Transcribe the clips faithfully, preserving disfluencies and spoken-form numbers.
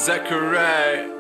Zachary.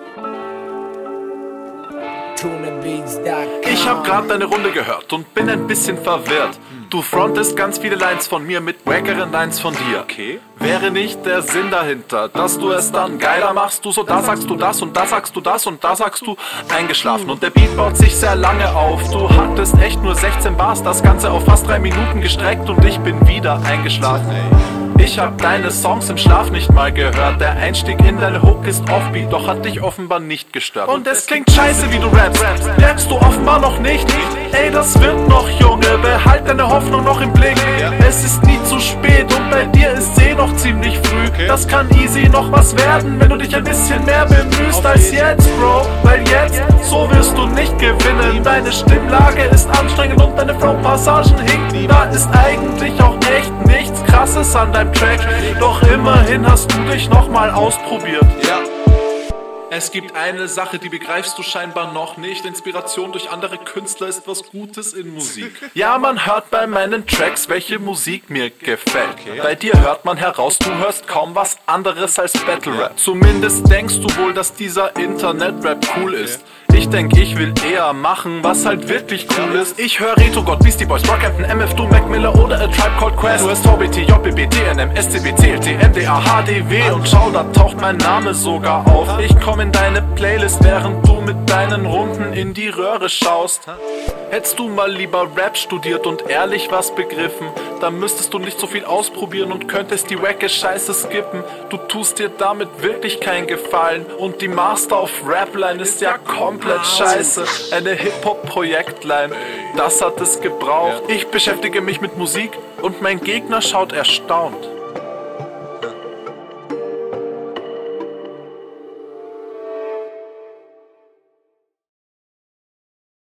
Ich hab grad deine Runde gehört und bin ein bisschen verwirrt. Du frontest ganz viele Lines von mir mit wackeren Lines von dir. Okay. Wäre nicht der Sinn dahinter, dass du es dann geiler machst? Du so, da sagst du das und da sagst du das und da sagst du eingeschlafen. Und der Beat baut sich sehr lange auf. Du hattest echt nur sechzehn Bars, das Ganze auf fast drei Minuten gestreckt und ich bin wieder eingeschlafen. Ich hab deine Songs im Schlaf nicht mal gehört. Der Einstieg in deine Hook ist offbeat, doch hat dich offenbar nicht gestört. Und es klingt scheiße, wie du rappst. Rappst du offenbar noch nicht? Ey, das wird noch, Junge, behalt deine Hoffnung noch im Blick. Es ist nie zu spät und bei dir ist eh noch ziemlich früh. Das kann easy noch was werden, wenn du dich ein bisschen mehr bemühst als jetzt, Bro. Weil jetzt, so wirst du nicht gewinnen. Deine Stimmlage ist anstrengend und deine Flow-Passagen hinken. Da ist eigentlich auch echt nichts Krasses an deinem Track, doch immerhin hast du dich nochmal ausprobiert. Ja. Es gibt eine Sache, die begreifst du scheinbar noch nicht. Inspiration durch andere Künstler ist was Gutes in Musik. Ja, man hört bei meinen Tracks, welche Musik mir gefällt. Bei dir hört man heraus, du hörst kaum was anderes als Battle Rap. Zumindest denkst du wohl, dass dieser Internet-Rap cool ist. Ich denk, ich will eher machen, was halt wirklich cool ist. Ich höre Retro God, Beastie Boys, Brockhampton, M F, Du, Mac Miller oder A Tribe Called Quest. U S V B T, J B B, T N M, S C B, C L T, M D A, H D W. Und schau, da taucht mein Name sogar auf. Ich komm in deine Playlist, während du mit deinen Runden in die Röhre schaust. Hättest du mal lieber Rap studiert und ehrlich was begriffen, dann müsstest du nicht so viel ausprobieren und könntest die wacke Scheiße skippen. Du tust dir damit wirklich keinen Gefallen und die Master of Rapline ist ja komplett scheiße. Eine Hip-Hop-Projektline, das hat es gebraucht. Ich beschäftige mich mit Musik und mein Gegner schaut erstaunt.